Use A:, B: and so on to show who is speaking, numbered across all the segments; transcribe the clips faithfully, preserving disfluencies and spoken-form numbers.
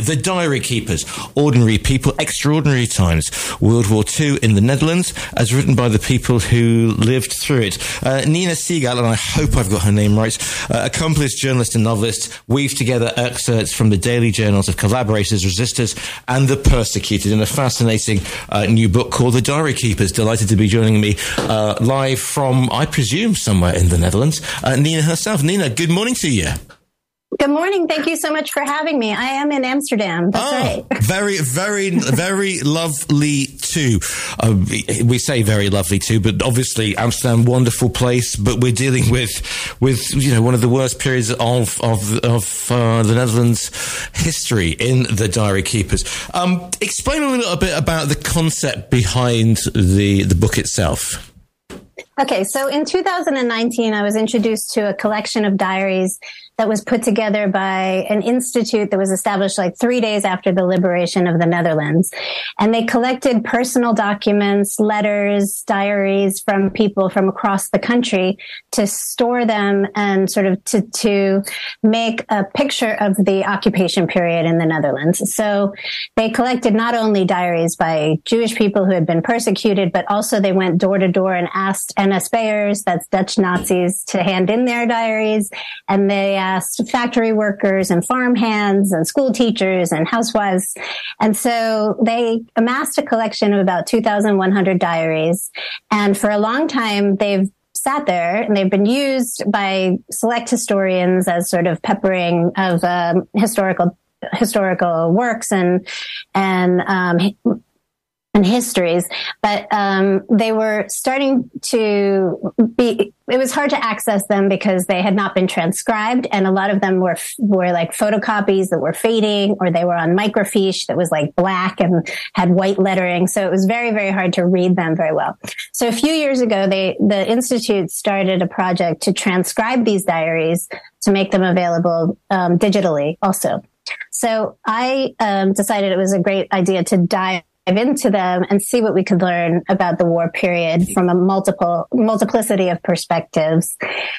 A: The Diary Keepers, Ordinary People, Extraordinary Times, World War Two in the Netherlands, as written by the people who lived through it. Uh, Nina Segal, and I hope I've got her name right, uh, accomplished journalist and novelist, weave together excerpts from the daily journals of collaborators, resistors, and the persecuted in a fascinating uh, new book called The Diary Keepers. Delighted to be joining me uh, live from, I presume, somewhere in the Netherlands, uh, Nina herself. Nina, good morning to you.
B: Good morning. Thank you so much for having me. I am in Amsterdam. That's
A: oh,
B: right.
A: very, very, very lovely too. Uh, we say very lovely too, but obviously Amsterdam, wonderful place. But we're dealing with, with you know, one of the worst periods of of of uh, the Netherlands history in the Diary Keepers. Um, explain a little bit about the concept behind the the book itself.
B: Okay, so in two thousand nineteen, I was introduced to a collection of diaries that was put together by an institute that was established like three days after the liberation of the Netherlands. And they collected personal documents, letters, diaries from people from across the country to store them and sort of to, to make a picture of the occupation period in the Netherlands. So they collected not only diaries by Jewish people who had been persecuted, but also they went door to door and asked N S B'ers, that's Dutch Nazis, to hand in their diaries. And they asked factory workers and farm hands and school teachers and housewives. And so they amassed a collection of about two thousand one hundred diaries. And for a long time, they've sat there and they've been used by select historians as sort of peppering of um, historical historical works and and um, and histories, but um, they were starting to be, it was hard to access them because they had not been transcribed, and a lot of them were were like photocopies that were fading, or they were on microfiche that was like black and had white lettering, so it was very, very hard to read them very well. So a few years ago, they the Institute started a project to transcribe these diaries to make them available um, digitally also. So I um, decided it was a great idea to dive into them and see what we could learn about the war period from a multiple multiplicity of perspectives.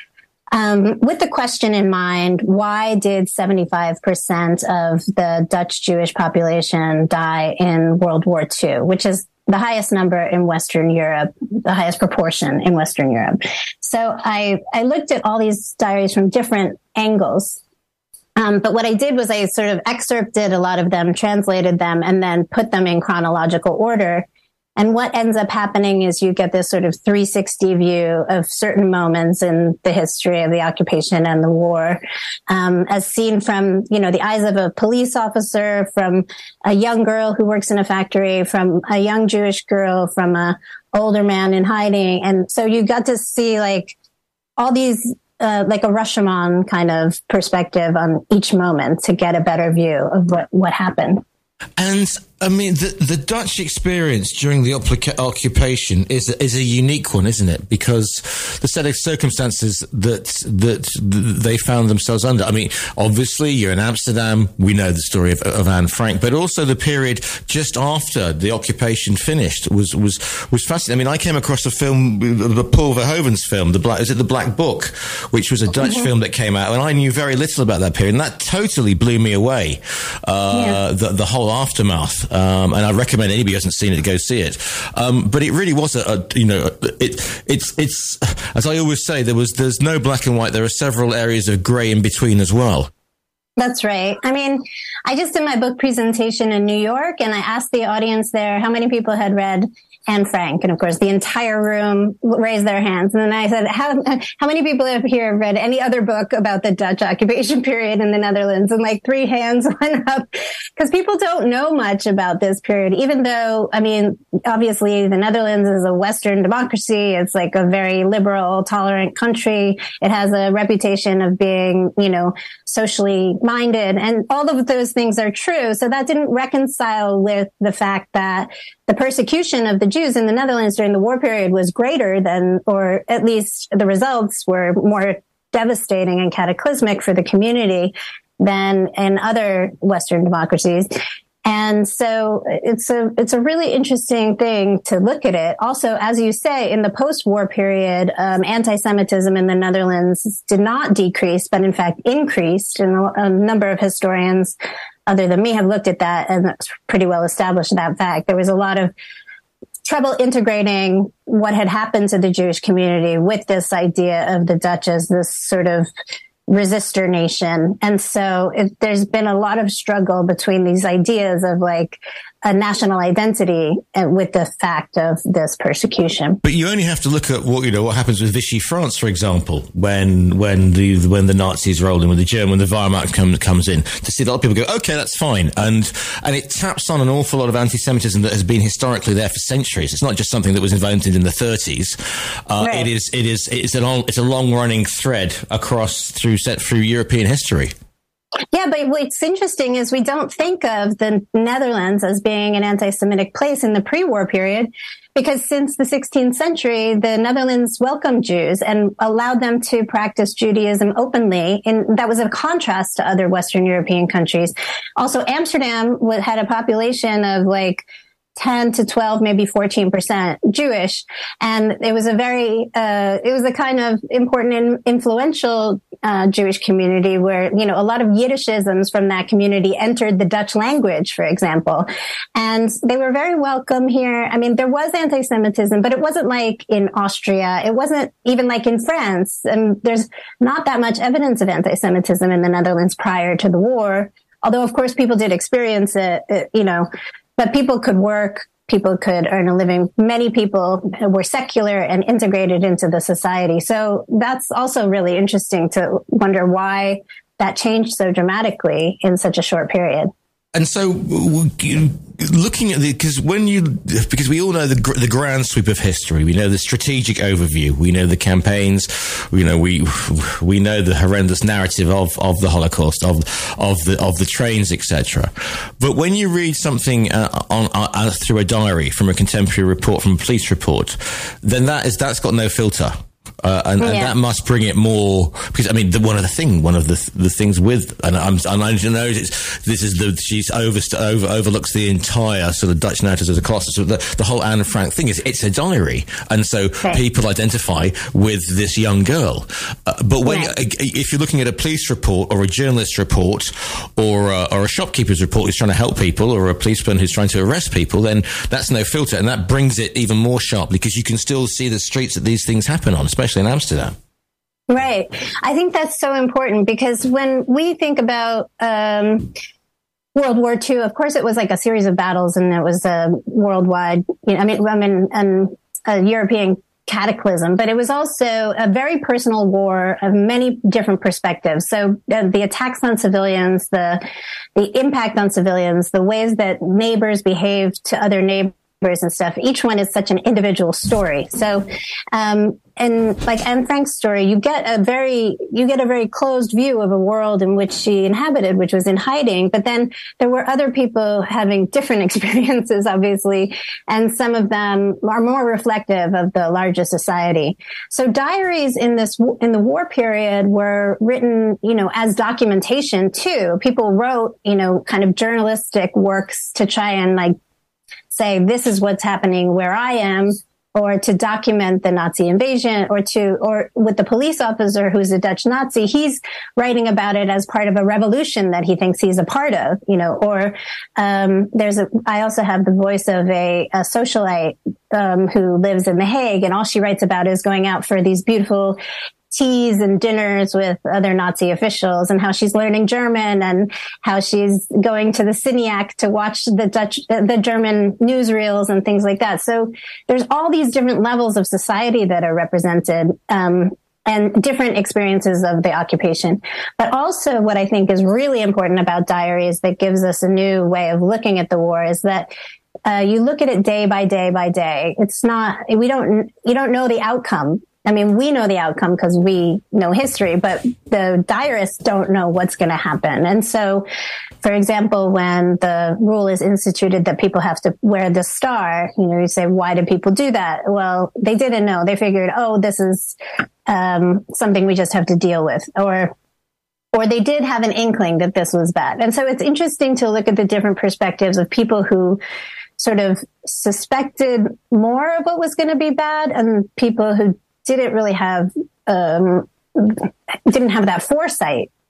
B: Um, with the question in mind, why did seventy-five percent of the Dutch Jewish population die in World War Two, which is the highest number in Western Europe, the highest proportion in Western Europe? So I, I looked at all these diaries from different angles. Um, but what I did was I sort of excerpted a lot of them, translated them, and then put them in chronological order. And what ends up happening is you get this sort of three sixty view of certain moments in the history of the occupation and the war, um, as seen from, you know, the eyes of a police officer, from a young girl who works in a factory, from a young Jewish girl, from a older man in hiding. And so you got to see like all these Uh, like a Rashomon kind of perspective on each moment to get a better view of what, what happened.
A: And I mean, the, the Dutch experience during the opplica- occupation is is a unique one, isn't it? Because the set of circumstances that that they found themselves under. I mean, obviously, you're in Amsterdam. We know the story of, of Anne Frank, but also the period just after the occupation finished was was was fascinating. I mean, I came across a film, the Paul Verhoeven's film, the Black, is it the Black Book, which was a Dutch mm-hmm. film that came out, and I knew very little about that period, and that totally blew me away. Uh, yeah. The the whole aftermath. Um, and I recommend anybody who hasn't seen it to go see it. Um, but it really was a, a you know, it, it's, it's, as I always say, there was, there's no black and white. There are several areas of grey in between as well.
B: That's right. I mean, I just did my book presentation in New York, and I asked the audience there how many people had read Anne Frank. And of course, the entire room raised their hands. And then I said, how, how many people up here have read any other book about the Dutch occupation period in the Netherlands? And like three hands went up, because people don't know much about this period, even though, I mean, obviously the Netherlands is a Western democracy. It's like a very liberal, tolerant country. It has a reputation of being, you know, socially minded, and all of those things are true. So that didn't reconcile with the fact that the persecution of the Jews in the Netherlands during the war period was greater than, or at least the results were more devastating and cataclysmic for the community than in other Western democracies. And so it's a, it's a really interesting thing to look at it. Also, as you say, in the post-war period, um, anti-Semitism in the Netherlands did not decrease, but in fact increased. And a, a number of historians other than me have looked at that, and it's pretty well established that fact. There was a lot of trouble integrating what had happened to the Jewish community with this idea of the Dutch as this sort of resistor nation. And so it, there's been a lot of struggle between these ideas of like a national identity and with the fact of this persecution.
A: But you only have to look at what, you know, what happens with Vichy France, for example, when, when the, when the Nazis rolled in, when the German, when the Wehrmacht come, comes in, to see a lot of people go, okay, that's fine. And, and it taps on an awful lot of anti-Semitism that has been historically there for centuries. It's not just something that was invented in the thirties. Uh,
B: right.
A: It is, it is, it's a long, it's a long running thread across through set through European history.
B: Yeah, but what's interesting is we don't think of the Netherlands as being an anti-Semitic place in the pre-war period, because since the sixteenth century, the Netherlands welcomed Jews and allowed them to practice Judaism openly. And that was a contrast to other Western European countries. Also, Amsterdam had a population of like ten to twelve, maybe fourteen percent Jewish. And it was a very, uh, it was a kind of important and influential uh, Jewish community where, you know, a lot of Yiddishisms from that community entered the Dutch language, for example. And they were very welcome here. I mean, there was anti-Semitism, but it wasn't like in Austria. It wasn't even like in France. And there's not that much evidence of anti-Semitism in the Netherlands prior to the war. Although, of course, people did experience it, it you know, but people could work, people could earn a living. Many people were secular and integrated into the society. So that's also really interesting to wonder why that changed so dramatically in such a short period.
A: And so, looking at the, because when you, because we all know the the grand sweep of history, we know the strategic overview, we know the campaigns, you know, we we know the horrendous narrative of of the Holocaust, of of the of the trains, et cetera. But when you read something uh, on uh, through a diary, from a contemporary report, from a police report, then that is that's got no filter. Uh, and, yeah. and that must bring it more, because I mean, the, one of the thing, one of the the things with, and I'm, and I know it's, this is the she's over, over overlooks the entire sort of Dutch narrative as a class. So the, the whole Anne Frank thing is it's a diary, and so okay. people identify with this young girl. Uh, but when yeah. if you're looking at a police report or a journalist report or a, or a shopkeeper's report who's trying to help people, or a policeman who's trying to arrest people, then that's no filter, and that brings it even more sharply because you can still see the streets that these things happen on, especially in Amsterdam.
B: Right. I think that's so important because when we think about um, World War Two, of course, it was like a series of battles and it was a worldwide, you know, I mean, I mean, um, a European cataclysm, but it was also a very personal war of many different perspectives. So uh, the attacks on civilians, the the impact on civilians, the ways that neighbors behaved to other neighbors and stuff. Each one is such an individual story. So, um, and like Anne Frank's story, you get a very, you get a very closed view of a world in which she inhabited, which was in hiding. But then there were other people having different experiences, obviously, and some of them are more reflective of the larger society. So diaries in this, in the war period were written, you know, as documentation too. People wrote, you know, kind of journalistic works to try and like say, this is what's happening where I am, or to document the Nazi invasion, or to, or with the police officer who's a Dutch Nazi, he's writing about it as part of a revolution that he thinks he's a part of, you know, or, um, there's a, I also have the voice of a, a socialite, um, who lives in The Hague, and all she writes about is going out for these beautiful teas and dinners with other Nazi officials, and how she's learning German, and how she's going to the Cineac to watch the Dutch, the German newsreels and things like that. So there's all these different levels of society that are represented, um, and different experiences of the occupation. But also what I think is really important about diaries that gives us a new way of looking at the war is that uh, you look at it day by day by day. It's not, we don't, you don't know the outcome. I mean, we know the outcome because we know history, but the diarists don't know what's going to happen. And so, for example, when the rule is instituted that people have to wear the star, you know, you say, why did people do that? Well, they didn't know. They figured, oh, this is um, something we just have to deal with. Or or they did have an inkling that this was bad. And so it's interesting to look at the different perspectives of people who sort of suspected more of what was going to be bad, and people who didn't really have, um, didn't have that foresight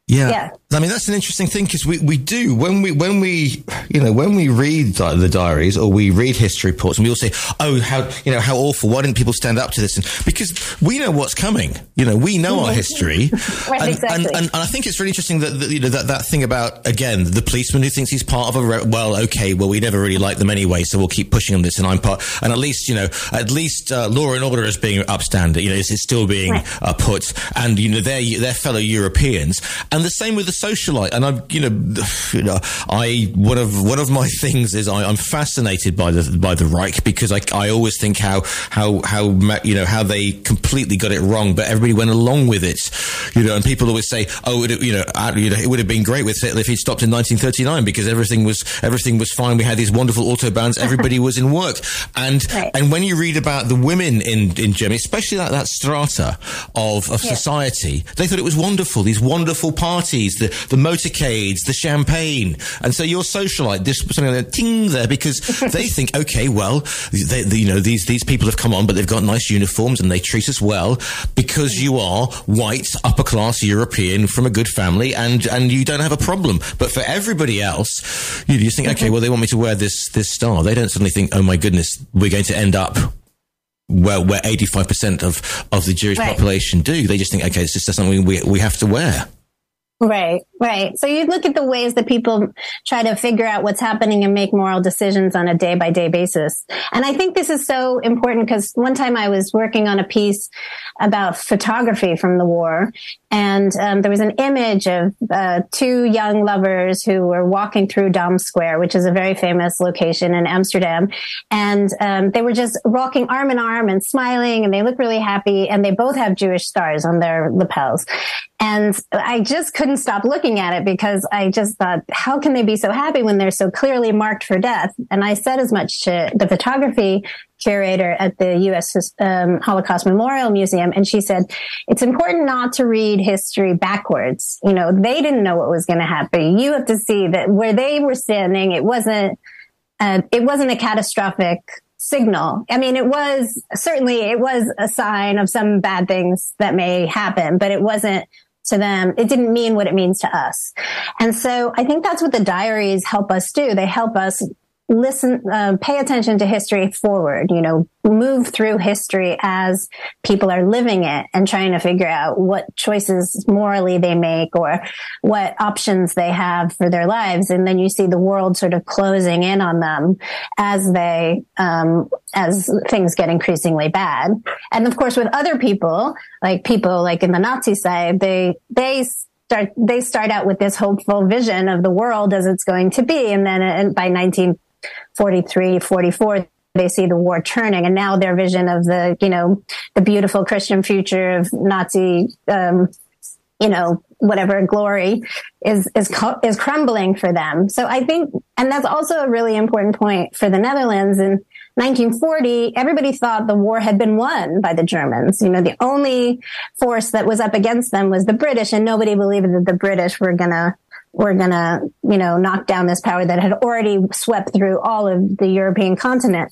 A: Yeah.
B: yeah.
A: I mean, that's an interesting thing because we, we do when we, when we, you know, when we read like, the diaries or we read history reports and we all say, oh, how, you know, how awful. Why didn't people stand up to this? And because we know what's coming, you know, we know our history.
B: Right,
A: and,
B: exactly.
A: and, and, and I think it's really interesting that, that, you know, that, that thing about, again, the policeman who thinks he's part of a, re- well, okay, well, we never really like them anyway, so we'll keep pushing on this and I'm part, and at least, you know, at least, uh, law and order is being upstanding, you know, it's, it's still being
B: right.
A: uh, put, and, you know, they're, they're fellow Europeans. And the same with the socialite. And I'm, you know, you know, I one of one of my things is I, I'm fascinated by the by the Reich because I, I always think how how how you know how they completely got it wrong, but everybody went along with it, you know. And people always say, oh, it, you know, uh, you know, it would have been great with Hitler if he'd stopped in nineteen thirty-nine because everything was everything was fine. We had these wonderful autobahns, everybody was in work, and right. and when you read about the women in in Germany, especially that that strata of of yeah. society, they thought it was wonderful. These wonderful parties, the the motorcades, the champagne. And so your socialite, this something like that, ting there, because they think, okay, well, they, they, you know, these, these people have come on, but they've got nice uniforms and they treat us well because you are white, upper class European from a good family and, and you don't have a problem. But for everybody else, you just think, okay, well, they want me to wear this, this star. They don't suddenly think, oh my goodness, we're going to end up well, where eighty-five percent of, of the Jewish right. population do. They just think, okay, it's just something we, we have to wear.
B: Right, right. So you look at the ways that people try to figure out what's happening and make moral decisions on a day by day basis. And I think this is so important because one time I was working on a piece about photography from the war. And um, there was an image of uh, two young lovers who were walking through Dam Square, which is a very famous location in Amsterdam. And um, they were just walking arm in arm and smiling, and they look really happy. And they both have Jewish stars on their lapels. And I just couldn't stop looking at it because I just thought, how can they be so happy when they're so clearly marked for death? And I said as much to the photography curator at the U S Um, Holocaust Memorial Museum. And she said, it's important not to read history backwards. You know, they didn't know what was going to happen. You have to see that where they were standing, it wasn't, uh, it wasn't a catastrophic signal. I mean, it was certainly, it was a sign of some bad things that may happen, but it wasn't to them. It didn't mean what it means to us. And so I think that's what the diaries help us do. They help us listen, uh, pay attention to history forward, you know, move through history as people are living it and trying to figure out what choices morally they make or what options they have for their lives. And then you see the world sort of closing in on them as they, um, as things get increasingly bad. And of course, with other people, like people like in the Nazi side, they, they, Start, they start out with this hopeful vision of the world as it's going to be. And then uh, by nineteen forty-three, forty-four, they see the war turning. And now their vision of the, you know, the beautiful Christian future of Nazi, um, you know, whatever glory is, is, is crumbling for them. So I think, and that's also a really important point for the Netherlands. In nineteen forty, everybody thought the war had been won by the Germans. You know, the only force that was up against them was the British, and nobody believed that the British were gonna, were gonna, you know, knock down this power that had already swept through all of the European continent.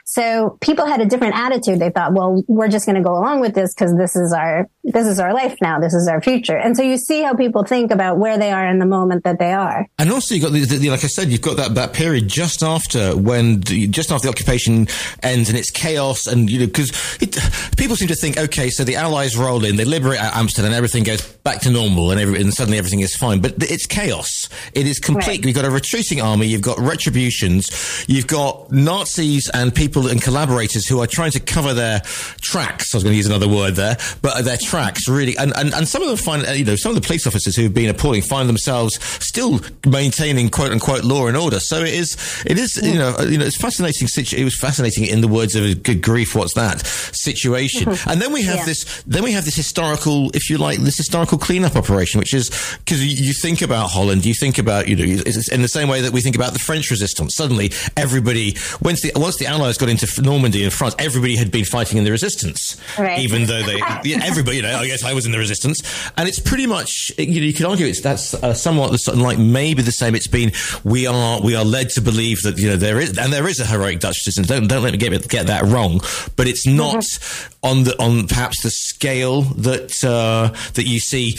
B: So people had a different attitude. They thought, well, we're just going to go along with this because this is our, this is our life now. This is our future. And so you see how people think about where they are in the moment that they are.
A: And also you've got the, the like I said, you've got that, that period just after when, the, just after the occupation ends and it's chaos and, you know, because people seem to think, okay, so the Allies roll in, they liberate Amsterdam, everything goes back to normal and, every, and suddenly everything is fine. But it's chaos. It is complete. Right. You've got a retreating army. You've got retributions. You've got Nazis and people and collaborators who are trying to cover their tracks. I was going to use another word there, but their tracks really. And, and, and some of them find, you know, some of the police officers who have been appalling find themselves still maintaining quote unquote law and order. So it is, it is, you know, you know, it's fascinating. Situ- it was fascinating in the words of good grief. What's that situation? And then we have yeah. this, then we have this historical, if you like, this historical cleanup operation, which is because you, you think about Holland. You think about, you know, it's in the same way that we think about the French resistance. Suddenly, everybody, once the once the Allies got into Normandy and France, everybody had been fighting in the resistance, right. even though they, everybody, you know, I guess I was in the resistance, and it's pretty much, you know, you could argue it's that's uh, somewhat the, like maybe the same. It's been we are we are led to believe that, you know, there is and there is a heroic Dutch resistance. Don't don't let me get get that wrong, but it's not mm-hmm. on the on perhaps the scale that uh, that you see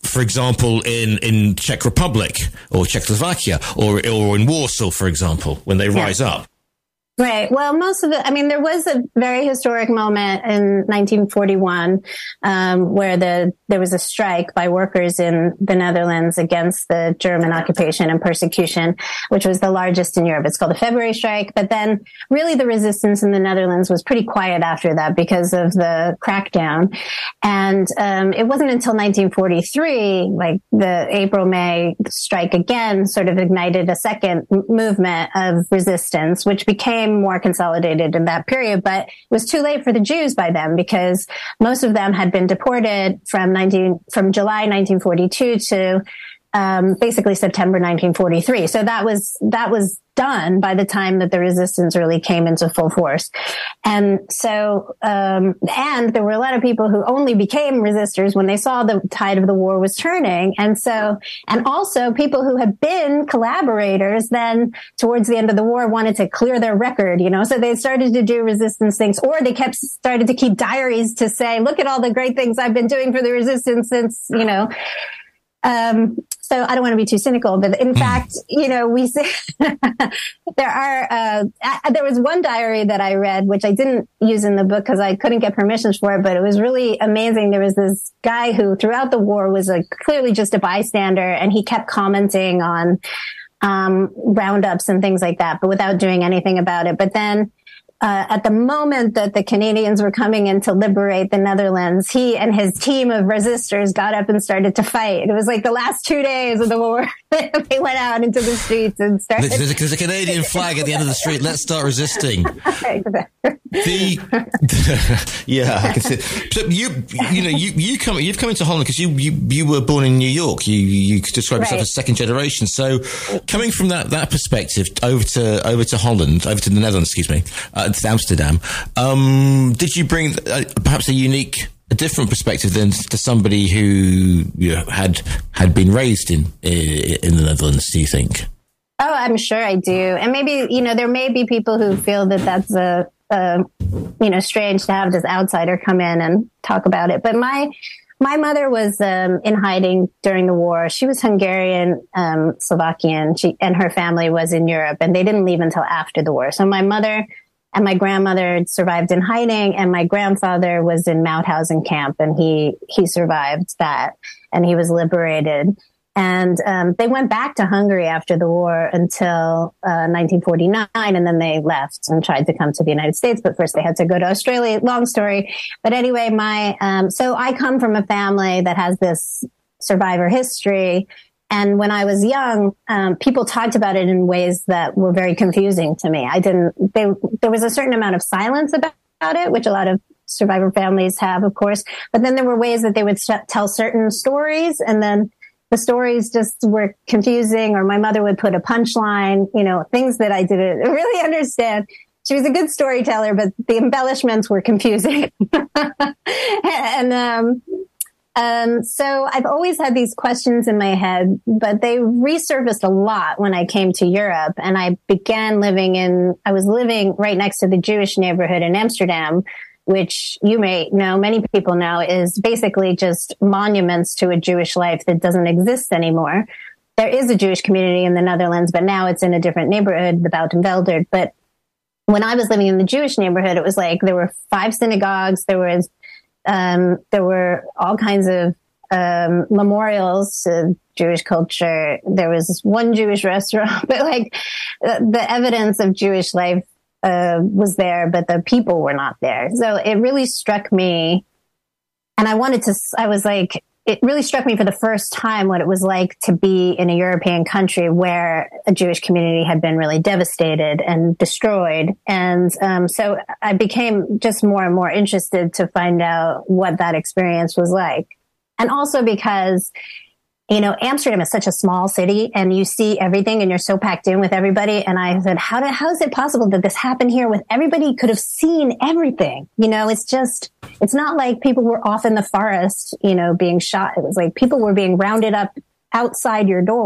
A: for example, in, in Czech Republic or Czechoslovakia or, or in Warsaw, for example, when they rise yeah. up?
B: Right. Well, most of it, I mean, there was a very historic moment in nineteen forty-one, um, where the, there was a strike by workers in the Netherlands against the German occupation and persecution, which was the largest in Europe. It's called the February strike. But then really the resistance in the Netherlands was pretty quiet after that because of the crackdown. And, um, it wasn't until nineteen forty-three, like the April-May strike again sort of ignited a second m- movement of resistance, which became more consolidated in that period, but it was too late for the Jews by then because most of them had been deported from nineteen from July nineteen forty-two to um, basically September nineteen forty-three. So that was that was done by the time that the resistance really came into full force. And so, um, and there were a lot of people who only became resistors when they saw the tide of the war was turning. And so, and also people who had been collaborators then towards the end of the war wanted to clear their record, you know, so they started to do resistance things, or they kept started to keep diaries to say, look at all the great things I've been doing for the resistance since, you know, um, so I don't want to be too cynical, but in fact, you know, we say there are, uh, I, there was one diary that I read, which I didn't use in the book because I couldn't get permissions for it, but it was really amazing. There was this guy who throughout the war was a, clearly just a bystander, and he kept commenting on, um, roundups and things like that, but without doing anything about it. But then, Uh, at the moment that the Canadians were coming in to liberate the Netherlands, he and his team of resistors got up and started to fight. It was like the last two days of the war. They went out into the streets and started.
A: There's, there's a Canadian flag at the end of the street. Let's start resisting. The, yeah, I can see. So you, you know, you, you come, you've come into Holland because you, you, you were born in New York. You, you describe yourself
B: right.
A: as second generation. So coming from that, that perspective over to, over to Holland, over to the Netherlands, excuse me, uh, to Amsterdam, um, did you bring uh, perhaps a unique, a different perspective than to somebody who you know, had, had been raised in, in the Netherlands, do you think?
B: Oh, I'm sure I do. And maybe, you know, there may be people who feel that that's a, Uh, you know, strange to have this outsider come in and talk about it. But my, my mother was, um, in hiding during the war. She was Hungarian, um, Slovakian. She, and her family was in Europe, and they didn't leave until after the war. So my mother and my grandmother survived in hiding, and my grandfather was in Mauthausen camp, and he, he survived that, and he was liberated. And um, they went back to Hungary after the war until uh, nineteen forty-nine, and then they left and tried to come to the United States. But first they had to go to Australia. Long story. But anyway, my um, so I come from a family that has this survivor history. And when I was young, um, people talked about it in ways that were very confusing to me. I didn't, they, there was a certain amount of silence about it, which a lot of survivor families have, of course. But then there were ways that they would tell certain stories, and then the stories just were confusing, or my mother would put a punchline, you know, things that I didn't really understand. She was a good storyteller, but the embellishments were confusing. and, um, um, so I've always had these questions in my head, but they resurfaced a lot when I came to Europe, and I began living in, I was living right next to the Jewish neighborhood in Amsterdam, which you may know, many people know, is basically just monuments to a Jewish life that doesn't exist anymore. There is a Jewish community in the Netherlands, but now it's in a different neighborhood, the Buitenveldert. But when I was living in the Jewish neighborhood, it was like there were five synagogues, there was, um, there were all kinds of um, memorials to Jewish culture. There was one Jewish restaurant, but like the, the evidence of Jewish life Uh, was there, but the people were not there. So it really struck me, and I wanted to, I was like, it really struck me for the first time what it was like to be in a European country where a Jewish community had been really devastated and destroyed. And um, so I became just more and more interested to find out what that experience was like. And also because, you know, Amsterdam is such a small city, and you see everything, and you're so packed in with everybody. And I said, how did, how is it possible that this happened here with everybody could have seen everything? You know, it's just, it's not like people were off in the forest, you know, being shot. It was like people were being rounded up outside your door.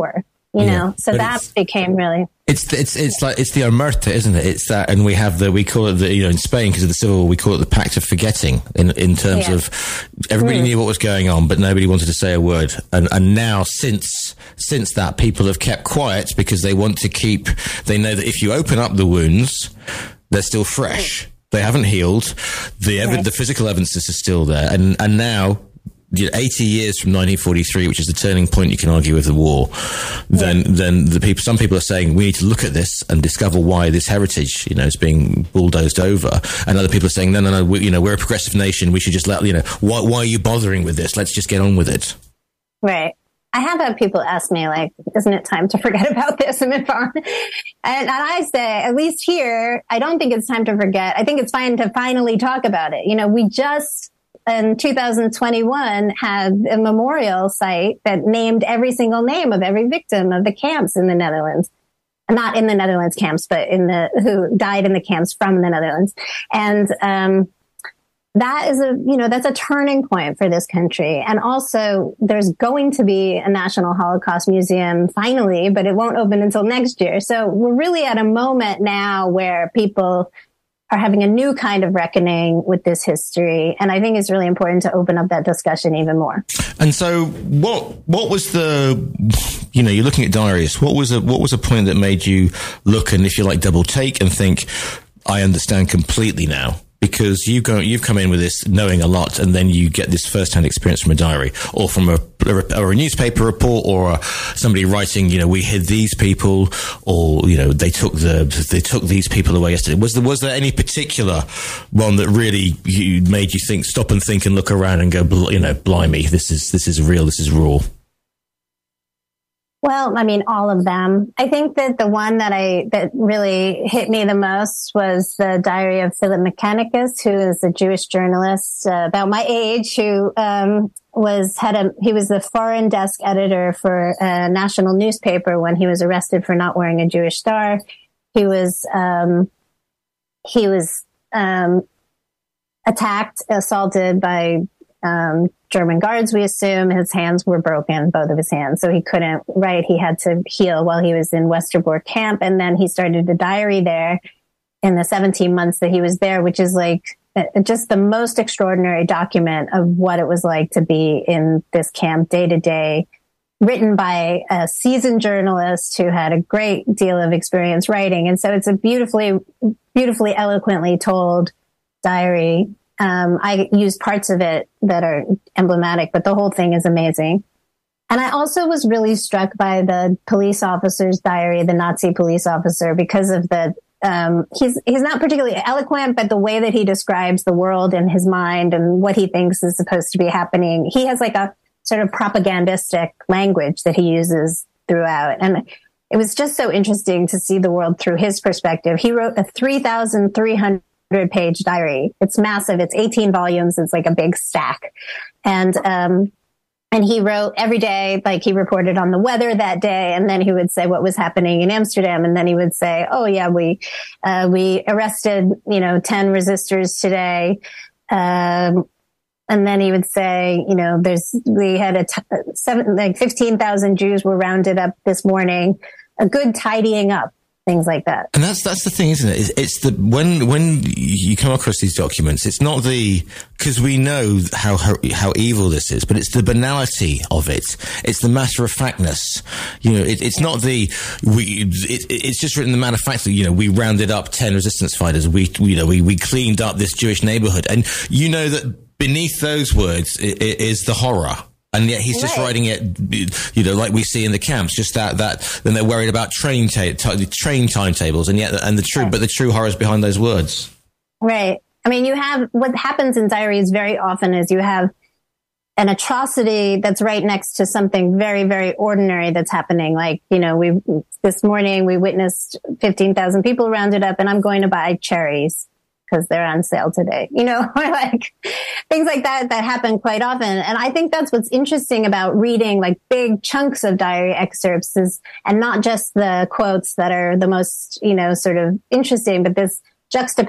B: you
A: yeah.
B: know, so
A: but
B: that became really.
A: It's it's it's like it's the omerta, isn't it? It's that, and we have the we call it the you know in Spain because of the civil war we call it the pact of forgetting. In in terms yeah. of everybody mm. knew what was going on, but nobody wanted to say a word. And and now since since that, people have kept quiet because they want to keep. They know that if you open up the wounds, they're still fresh. They haven't healed. The ev- right. the physical evidence is still there, and and now. eighty years from nineteen forty-three, which is the turning point you can argue with the war, then yeah. then the people, some people are saying we need to look at this and discover why this heritage, you know, is being bulldozed over, and other people are saying no, no, no, we, you know, we're a progressive nation. We should just let you know why. Why are you bothering with this? Let's just get on with it.
B: Right. I have had people ask me, like, isn't it time to forget about this and move on? And, and I say, at least here, I don't think it's time to forget. I think it's fine to finally talk about it. You know, we just. In two thousand twenty-one had a memorial site that named every single name of every victim of the camps in the Netherlands. Not in the Netherlands camps, but in the, who died in the camps from the Netherlands. And, um, that is a, you know, that's a turning point for this country. And also there's going to be a National Holocaust Museum finally, but it won't open until next year. So we're really at a moment now where people are having a new kind of reckoning with this history. And I think it's really important to open up that discussion even more.
A: And so what, what was the, you know, you're looking at Darius, what was a, what was a point that made you look and, if you like, double take and think, I understand completely now? Because you go, you've come in with this knowing a lot, and then you get this first-hand experience from a diary, or from a, or a newspaper report, or a, somebody writing, you know, we hid these people, or you know, they took the they took these people away yesterday. Was there was there any particular one that really you, made you think, stop and think, and look around and go, you know, blimey, this is this is real, this is raw?
B: Well, I mean, all of them. I think that the one that I, that really hit me the most was the diary of Philip Mechanicus, who is a Jewish journalist uh, about my age, who, um, was, had a, he was the foreign desk editor for a national newspaper when he was arrested for not wearing a Jewish star. He was, um, he was, um, attacked, assaulted by, um, German guards, we assume. His hands were broken, both of his hands. So he couldn't write. He had to heal while he was in Westerbork camp. And then he started a diary there in the seventeen months that he was there, which is like just the most extraordinary document of what it was like to be in this camp day to day, written by a seasoned journalist who had a great deal of experience writing. And so it's a beautifully, beautifully eloquently told diary. Um, I used parts of it that are emblematic, but the whole thing is amazing. And I also was really struck by the police officer's diary, the Nazi police officer, because of the, um, he's, he's not particularly eloquent, but the way that he describes the world in his mind and what he thinks is supposed to be happening. He has like a sort of propagandistic language that he uses throughout. And it was just so interesting to see the world through his perspective. He wrote a three thousand three hundred page diary. It's massive. It's eighteen volumes. It's like a big stack. And, um, and he wrote every day, like he reported on the weather that day. And then he would say what was happening in Amsterdam. And then he would say, oh yeah, we, uh, we arrested, you know, ten resistors today. Um, and then he would say, you know, there's, we had a t- seven, like fifteen thousand Jews were rounded up this morning. A good tidying up. Things like that.
A: And that's that's the thing, isn't it? It's, it's the when when you come across these documents, it's not the, because we know how, how how evil this is, but it's the banality of it. It's the matter of factness. You know, it, it's not the we. It, it's just written the matter of fact that, you know, we rounded up ten resistance fighters. We, we you know we we cleaned up this Jewish neighborhood, and you know that beneath those words is the horror. And yet he's just right. writing it, you know, like we see in the camps, just that, that, then they're worried about train, ta- t- train timetables, and yet, and the true, right. but the true horrors behind those words.
B: Right. I mean, you have, what happens in diaries very often is you have an atrocity that's right next to something very, very ordinary that's happening. Like, you know, we, this morning we witnessed fifteen thousand people rounded up, and I'm going to buy cherries because they're on sale today, you know, or like things like that, that happen quite often. And I think that's what's interesting about reading like big chunks of diary excerpts is, and not just the quotes that are the most, you know, sort of interesting, but this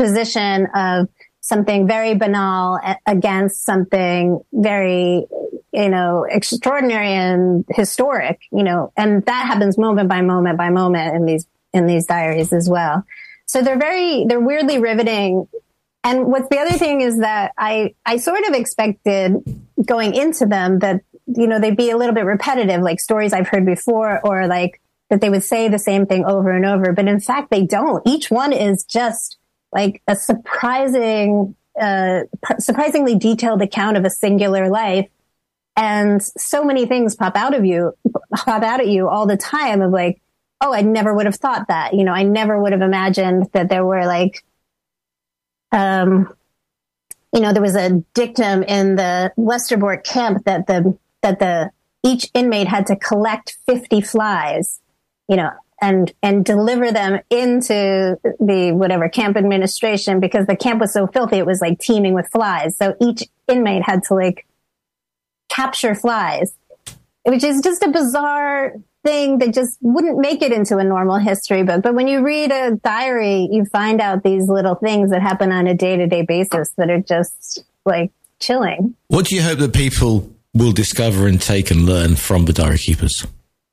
B: juxtaposition of something very banal against something very you know, extraordinary and historic, you know, and that happens moment by moment by moment in these, in these diaries as well. So they're very, they're weirdly riveting. And what's the other thing is that I, I sort of expected going into them that, you know, they'd be a little bit repetitive, like stories I've heard before, or like that they would say the same thing over and over. But in fact, they don't. Each one is just like a surprising, uh, surprisingly detailed account of a singular life. And so many things pop out of you, pop out at you all the time of like, oh, I never would have thought that. You know, I never would have imagined that there were like, um, you know, there was a dictum in the Westerbork camp that the, that the, each inmate had to collect fifty flies, you know, and, and deliver them into the whatever camp administration, because the camp was so filthy. It was like teeming with flies. So each inmate had to like capture flies, which is just a bizarre thing that just wouldn't make it into a normal history book. But when you read a diary, you find out these little things that happen on a day-to-day basis that are just like chilling.
A: What do you hope that people will discover and take and learn from the Diary Keepers?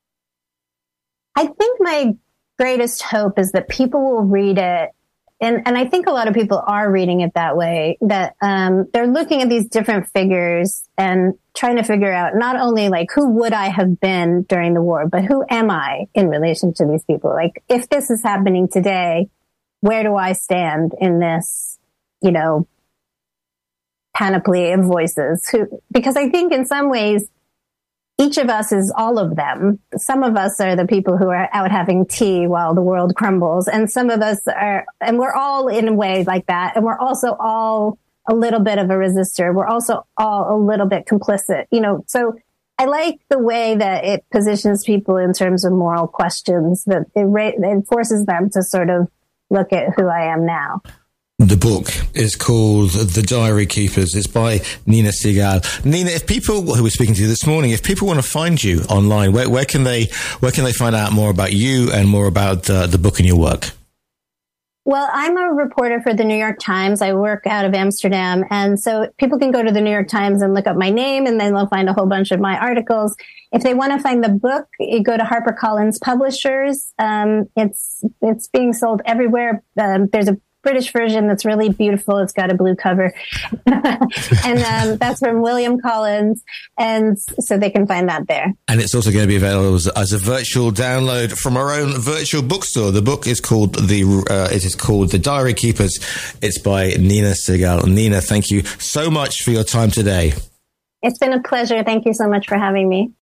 B: I think my greatest hope is that people will read it. And, and I think a lot of people are reading it that way, that um, they're looking at these different figures and trying to figure out not only like, who would I have been during the war, but who am I in relation to these people? Like, if this is happening today, where do I stand in this, you know, panoply of voices? Who, because I think in some ways, each of us is all of them. Some of us are the people who are out having tea while the world crumbles. And some of us are, and we're all in a way like that. And we're also all a little bit of a resistor. We're also all a little bit complicit, you know. So I like the way that it positions people in terms of moral questions, that it, it forces them to sort of look at who I am now.
A: The book is called The Diary Keepers. It's by Nina Segal. Nina, if people who were speaking to you this morning, if people want to find you online, where, where can they where can they find out more about you and more about uh, the book and your work?
B: Well, I'm a reporter for the New York Times. I work out of Amsterdam. And so people can go to the New York Times and look up my name, and then they'll find a whole bunch of my articles. If they want to find the book, you go to HarperCollins Publishers. Um, it's it's being sold everywhere. Um, there's a British version that's really beautiful. It's got a blue cover. and um, that's from William Collins. And so they can find that there. And
A: it's also going to be available as, as a virtual download from our own virtual bookstore. The book is called the uh, it is called The Diary Keepers. It's by Nina Segal. Nina, thank you so much for your time today.
B: It's been a pleasure. Thank you so much for having me.